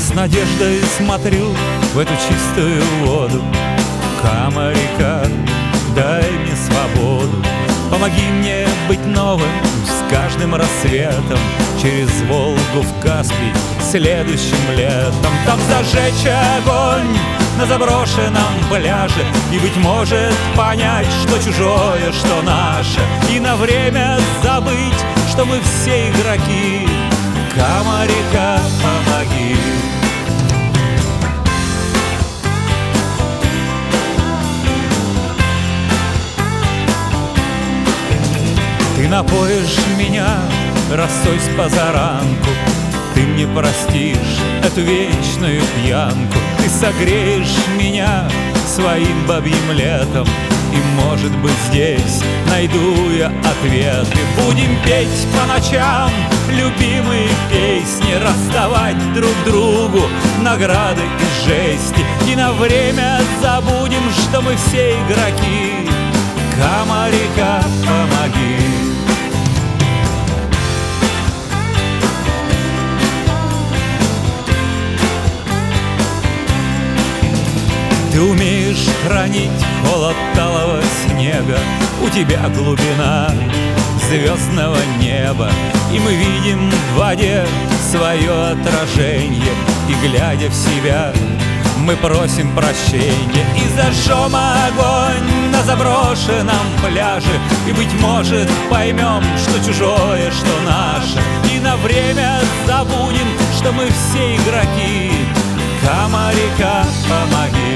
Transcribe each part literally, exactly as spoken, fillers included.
С надеждой смотрю в эту чистую воду. Кама-река, дай мне свободу. Помоги мне быть новым с каждым рассветом. Через Волгу в Каспий следующим летом. Там зажечь огонь на заброшенном пляже и, быть может, понять, что чужое, что наше, и на время забыть, что мы все игроки. Кама-река, помоги. Ты напоишь меня росой с позаранку, ты мне простишь эту вечную пьянку. Ты согреешь меня своим бабьим летом, и, может быть, здесь найду я ответы. Будем петь по ночам любимые песни, раздавать друг другу награды из жести, и на время забудем, что мы все игроки. Кама-река, помоги. Ты умеешь хранить холод талого снега, у тебя глубина звездного неба, и мы видим в воде свое отражение, и, глядя в себя, мы просим прощения. И зажжем огонь на заброшенном пляже, и, быть может, поймем, что чужое, что наше, и на время забудем, что мы все игроки. Кама-река, помоги.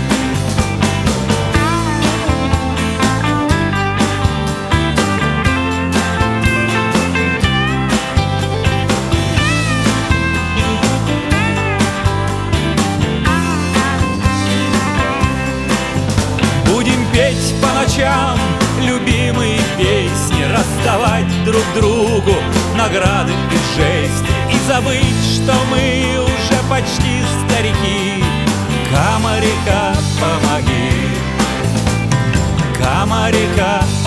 Будем петь по ночам любимые песни, раздавать друг другу награды из жести, и забыть, что мы уже почти старики. Кама-река, помоги. Кама-река,